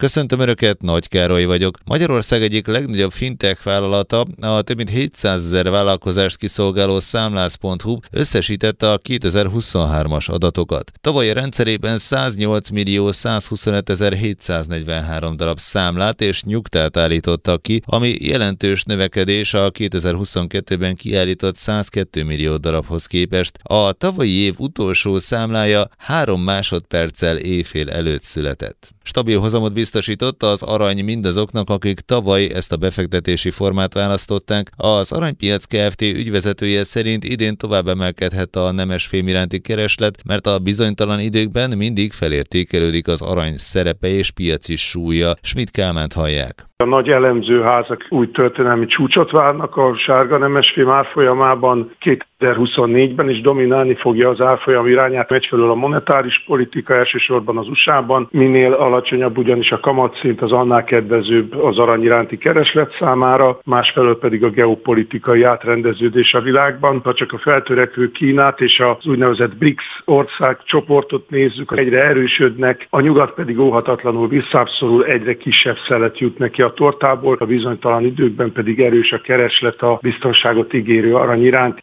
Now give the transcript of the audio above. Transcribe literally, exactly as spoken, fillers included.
Köszöntöm Önöket, Nagy Károly vagyok. Magyarország egyik legnagyobb fintech vállalata, a több mint hétszázezer vállalkozást kiszolgáló Számlász pont hu összesítette a kétezer-huszonhármas adatokat. Tavaly a rendszerében száznyolc millió százhuszonötezer-hétszáznegyvenhárom darab számlát és nyugtát állítottak ki, ami jelentős növekedés a kétezer-huszonkettőben kiállított százkettő millió darabhoz képest. A tavalyi év utolsó számlája három másodperccel éjfél előtt született. Stabil hozamot biztosított az arany mindazoknak, akik tavaly ezt a befektetési formát választották. Az Aranypiac Kft. Ügyvezetője szerint idén tovább emelkedhet a nemesfém iránti kereslet, mert a bizonytalan időkben mindig felértékelődik az arany szerepe és piaci súlya. Schmidt Kálmánt hallják. A nagy elemzőházak új történelmi csúcsot várnak a sárga nemesfém árfolyamában kétezer-huszonnégyben, és dominálni fogja az árfolyam irányát egyfelől a monetáris politika, elsősorban az u es á-ban, minél alacsonyabb ugyanis a kamatszint, az annál kedvezőbb az arany iránti kereslet számára, másfelől pedig a geopolitikai átrendeződés a világban. Ha csak a feltörekvő Kínát és az úgynevezett briksz ország csoportot nézzük, egyre erősödnek, a nyugat pedig óhatatlanul visszábbszorul, egyre kisebb szelet jut neki a tortából, a bizonytalan időkben pedig erős a kereslet a biztonságot ígérő arany iránt.